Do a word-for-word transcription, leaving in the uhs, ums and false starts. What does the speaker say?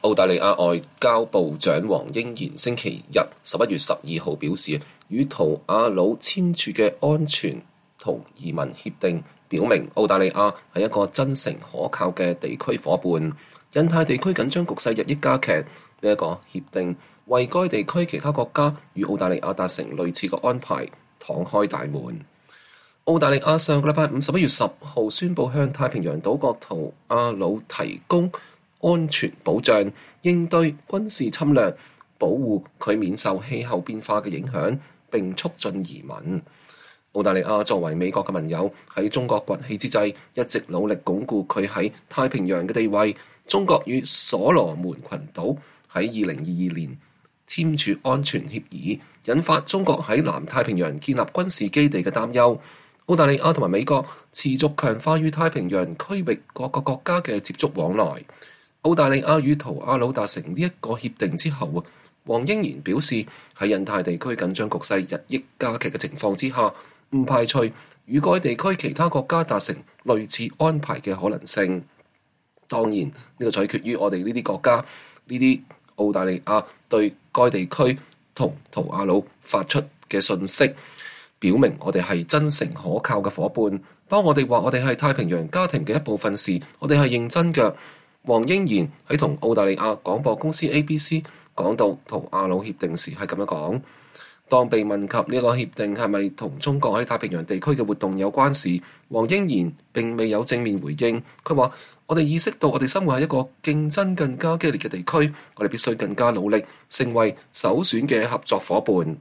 澳大利亞外交部長黃英賢星期日十一月十二號表示，與圖瓦魯簽署嘅安全同移民協定，表明澳大利亞係一個真誠可靠嘅地區夥伴。印太地區緊張局勢日益加劇，呢、這、一個協定為該地區其他國家與澳大利亞達成類似嘅安排敞開大門。澳大利亞上個禮拜五十一月十號宣布向太平洋島國圖瓦魯提供安全保障，應對軍事侵略，保護佢免受氣候變化嘅影響，並促進移民。澳大利亞作為美國嘅盟友，喺中國崛起之際，一直努力鞏固佢喺太平洋嘅地位。中國與所羅門群島喺二零二二年簽署安全協議，引發中國喺南太平洋建立軍事基地嘅擔憂。澳大利亞同埋美國持續強化與太平洋區域各個國家嘅接觸往來。澳大利亞與圖瓦魯達成呢一個協定之後，黃英賢表示，喺印太地區緊張局勢日益加劇嘅情況之下，唔排除與該地區其他國家達成類似安排嘅可能性。當然，呢、這個取決於我哋呢啲國家，呢啲澳大利亞對該地區同圖瓦魯發出嘅訊息，表明我哋係真誠可靠嘅夥伴。當我哋話我哋係太平洋家庭嘅一部分時，我哋係認真嘅。黃英賢喺同澳大利亞廣播公司 A B C 講到圖瓦魯協定時係咁樣講。當被問及呢個協定係咪同中國喺太平洋地區嘅活動有關時，黃英賢並未有正面回應。佢話：我哋意識到我哋生活喺一個競爭更加激烈嘅地區，我哋必須更加努力，成為首選嘅合作夥伴。